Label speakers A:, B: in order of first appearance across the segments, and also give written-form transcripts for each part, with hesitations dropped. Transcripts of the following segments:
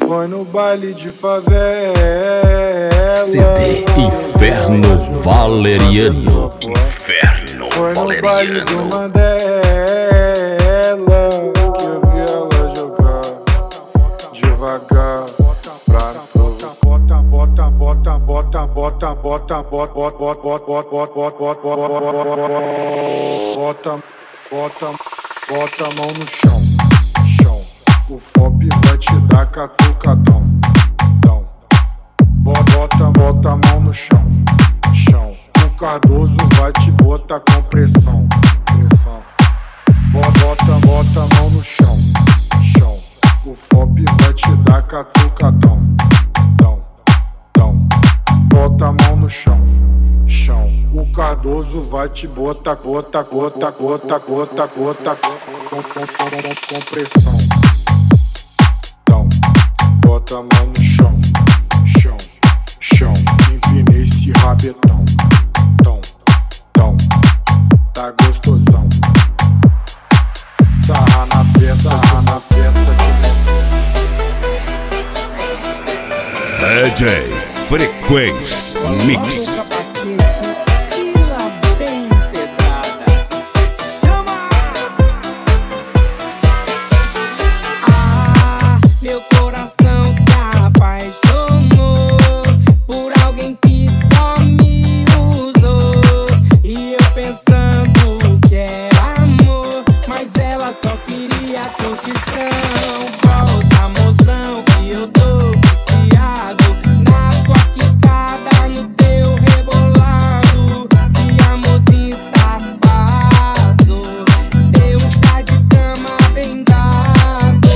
A: Foi no baile de favela.
B: CD Inferno Valeriano. Inferno
A: Foi no baile do
B: Valeriano.
A: Mandela que eu vi ela jogar devagar pra bota, bota, bota, bota, bota, bota, bota, bota, bota a mão no chão, chão. O FOP vai te dar catucadão, dão. Bota a mão no chão, chão. O Cardoso vai te botar com pressão, pressão. Bota a mão no chão, chão. O FOP vai te dar catucadão, dão, dão. Bota a mão no chão, chão. O Cardoso vai te botar, gota, gota, gota, gota, gota, com pressão. Dão. Bota a mão no chão, chão, chão. Empinei esse rabetão, tão, tão. Tá gostosão. Sarra na peça
B: DJ Frequência Mix.
C: Meu coração se apaixonou por alguém que só me usou. E eu pensando que era amor, mas ela só queria curtição. Volta, mozão, que eu tô viciado na tua quicada, no teu rebolado. Que amorzinho safado, teu chá de cama bem dado.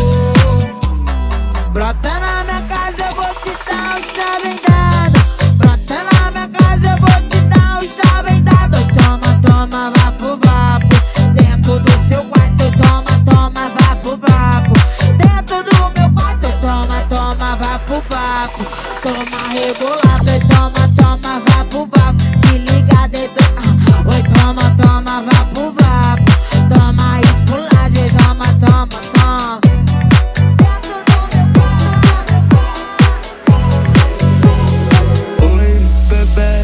C: Brota na minha casa, eu vou te dar o chá bem dado. Brota na minha casa, eu vou te dar o chá bem dado. Toma, toma, vapo, vapo. Dentro do seu quarto, toma, toma, vapo, vapo. Dentro do meu quarto, toma, toma, vapo, vapo. Toma rebolado, e toma, toma, vapo, vapo. Se liga, dedo, oi, toma, toma, vapo, vapo.